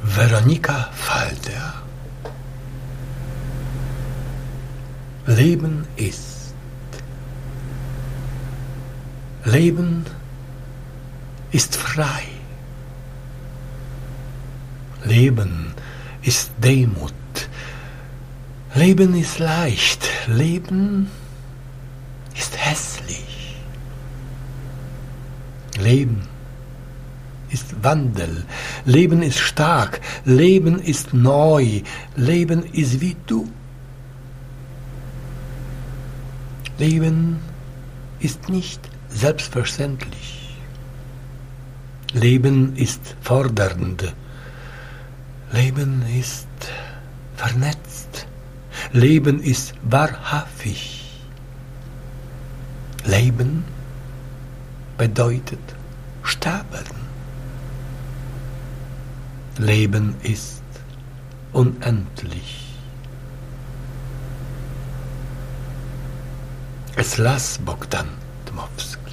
Veronika Falter. Leben ist. Leben ist frei. Leben ist Demut. Leben ist leicht. Leben ist hässlich. Leben ist Wandel. Leben ist stark. Leben ist neu. Leben ist wie du. Leben ist nicht selbstverständlich. Leben ist fordernd. Leben ist vernetzt. Leben ist wahrhaftig. Leben bedeutet sterben. Leben ist unendlich. Es las Bogdan Dmowski.